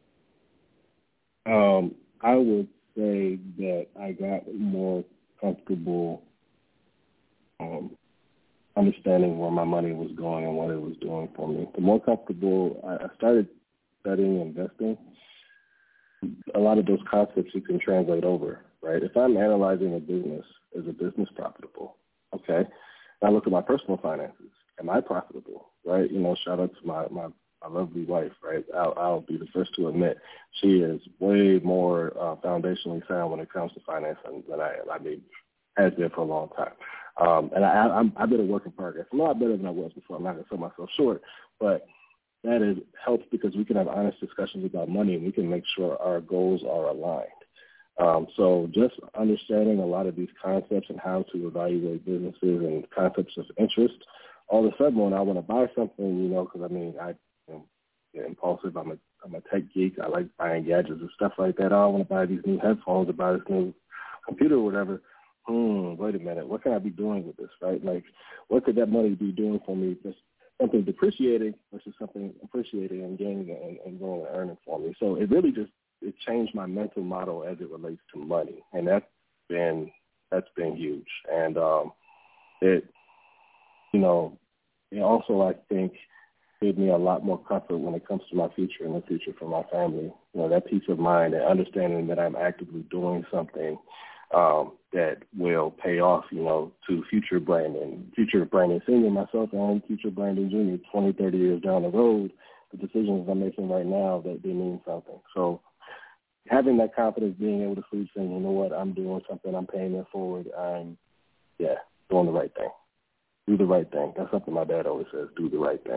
I would say that I got more comfortable understanding where my money was going and what it was doing for me. The more comfortable I started studying investing, a lot of those concepts you can translate over, right? If I'm analyzing a business, is a business profitable? Okay. I look at my personal finances. am I profitable, right? Shout out to my lovely wife, right? I'll be the first to admit she is way more foundationally sound when it comes to finance than I am. I mean, has been for a long time. And I've been a work in progress. I'm a lot better than I was before. I'm not going to sell myself short, but that helps because we can have honest discussions about money and we can make sure our goals are aligned. So just understanding a lot of these concepts and how to evaluate businesses and concepts of interest, all of a sudden when I want to buy something, because I get impulsive. I'm a tech geek. I like buying gadgets and stuff like that. I want to buy these new headphones or buy this new computer or whatever. Wait a minute. What can I be doing with this, right? Like, what could that money be doing for me? Just something depreciating versus something appreciating and gaining and growing and earning for me. So it really it changed my mental model as it relates to money, and that's been huge. And it also, I think, gave me a lot more comfort when it comes to my future and the future for my family. That peace of mind and understanding that I'm actively doing something that will pay off, to future Brandon Senior, myself, and future Brandon Junior, 20, 30 years down the road. The decisions I'm making right now, that they mean something. So having that confidence, being able to sleep saying, you know what, I'm doing something, I'm paying it forward, I'm doing the right thing. Do the right thing. That's something my dad always says, do the right thing.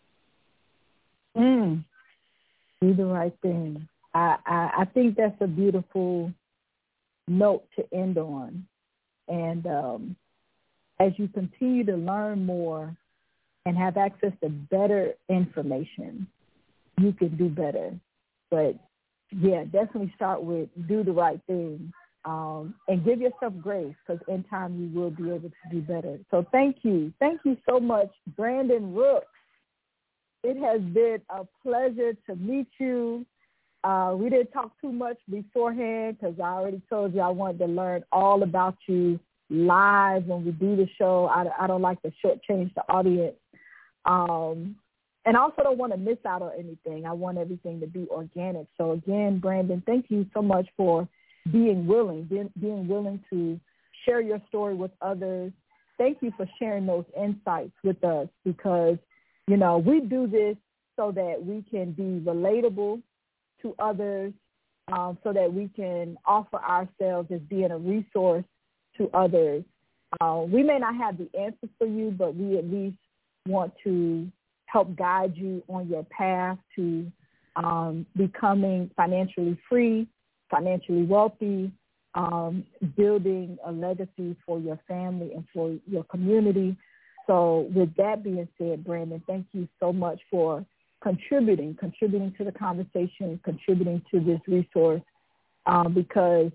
Do the right thing. I think that's a beautiful note to end on. And as you continue to learn more and have access to better information, you can do better. But, definitely start with do the right thing and give yourself grace, because in time you will be able to do better. So thank you. Thank you so much, Brandon Rooks. It has been a pleasure to meet you. We didn't talk too much beforehand because I already told you I wanted to learn all about you live when we do the show. I don't like to shortchange the audience. And I also don't want to miss out on anything. I want everything to be organic. So, again, Brandon, thank you so much for being willing to share your story with others. Thank you for sharing those insights with us because, we do this so that we can be relatable to others, so that we can offer ourselves as being a resource to others. We may not have the answers for you, but we at least want to help guide you on your path to becoming financially free, financially wealthy, building a legacy for your family and for your community. So with that being said, Brandon, thank you so much for contributing to the conversation, contributing to this resource, because,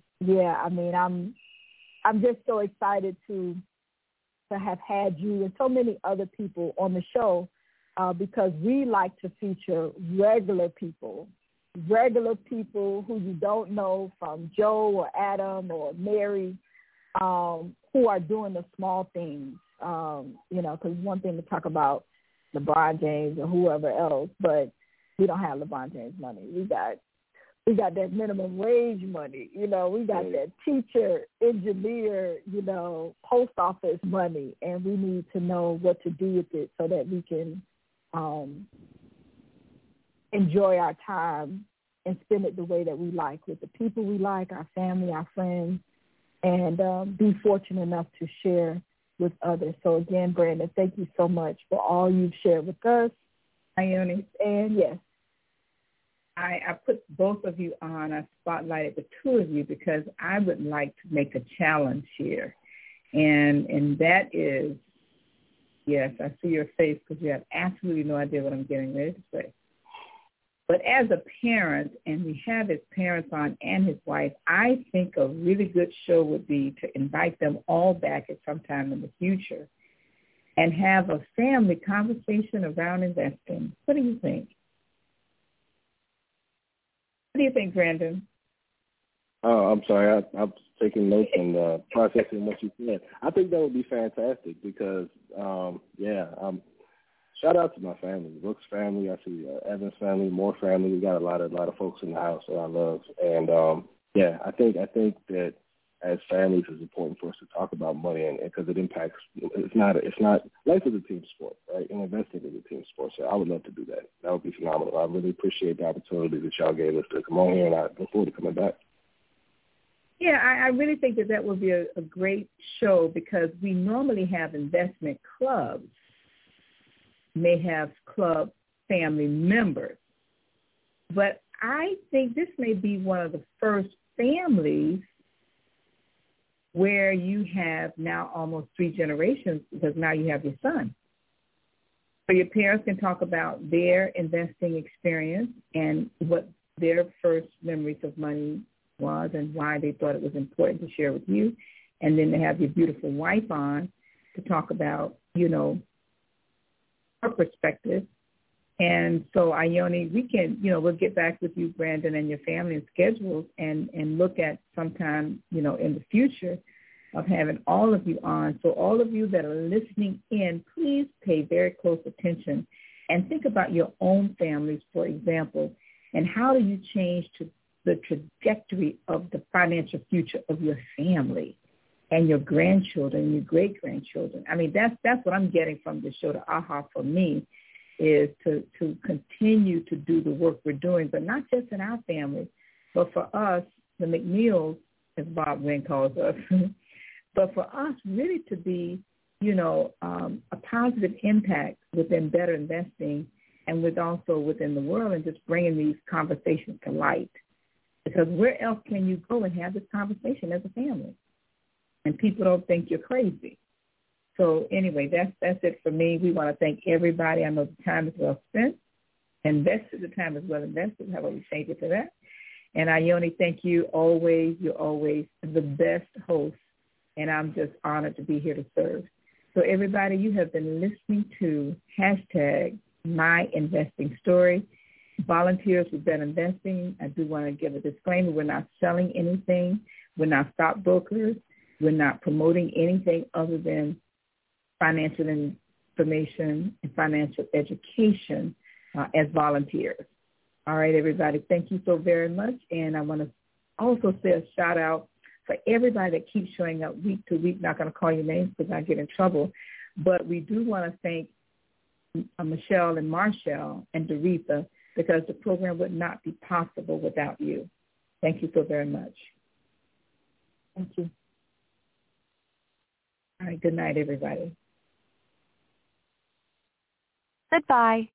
I'm just so excited to have had you and so many other people on the show, because we like to feature regular people who you don't know, from Joe or Adam or Mary, who are doing the small things, because one thing to talk about LeBron James or whoever else, but we don't have LeBron James money. We got that minimum wage money. We got that teacher, engineer, post office money, and we need to know what to do with it so that we can enjoy our time and spend it the way that we like, with the people we like, our family, our friends, and be fortunate enough to share with others. So again, Brandon, thank you so much for all you've shared with us. Ione. And yes. I put both of you on. I spotlighted the two of you because I would like to make a challenge here. And that is, yes, I see your face because you have absolutely no idea what I'm getting ready to say. But as a parent, and we have his parents on and his wife, I think a really good show would be to invite them all back at some time in the future and have a family conversation around investing. What do you think? What do you think, Brandon? Oh, I'm sorry. I'm taking notes and processing what you said. I think that would be fantastic because, shout out to my family, Brooks family. I see Evans family, Moore family. We got a lot of folks in the house that I love, and I think that as families, it's important for us to talk about money, and because it impacts. It's not. Life is a team sport, right? And investing is a team sport. So I would love to do that. That would be phenomenal. I really appreciate the opportunity that y'all gave us to come on here, and I look forward to coming back. Yeah, I really think that would be a great show, because we normally have investment clubs, may have club family members. But I think this may be one of the first families where you have now almost 3 generations, because now you have your son. So your parents can talk about their investing experience and what their first memories of money was and why they thought it was important to share with you. And then to have your beautiful wife on to talk about, her perspective. And so, Ione, we can, we'll get back with you, Brandon, and your family and schedules and look at sometime, in the future of having all of you on. So all of you that are listening in, please pay very close attention and think about your own families, for example, and how do you change to the trajectory of the financial future of your family and your grandchildren, your great-grandchildren. I mean, that's what I'm getting from this show. The aha for me is to continue to do the work we're doing, but not just in our family, but for us, the McNeils, as Bob Wynn calls us, but for us really to be, a positive impact within better investing and within the world, and just bringing these conversations to light. Because where else can you go and have this conversation as a family? And people don't think you're crazy. So anyway, that's it for me. We want to thank everybody. I know the time is well spent. Invested, the time is well invested. How about we change it to that? And Ione, thank you always. You're always the best host. And I'm just honored to be here to serve. So everybody, you have been listening to #MyInvestingStory. Volunteers with Better Investing. I do want to give a disclaimer. We're not selling anything. We're not stockbrokers. We're not promoting anything other than financial information and financial education as volunteers. All right, everybody, thank you so very much. And I want to also say a shout out for everybody that keeps showing up week to week. Not going to call your names because I get in trouble. But we do want to thank Michelle and Marshall and Doretha, because the program would not be possible without you. Thank you so very much. Thank you. All right, good night, everybody. Goodbye.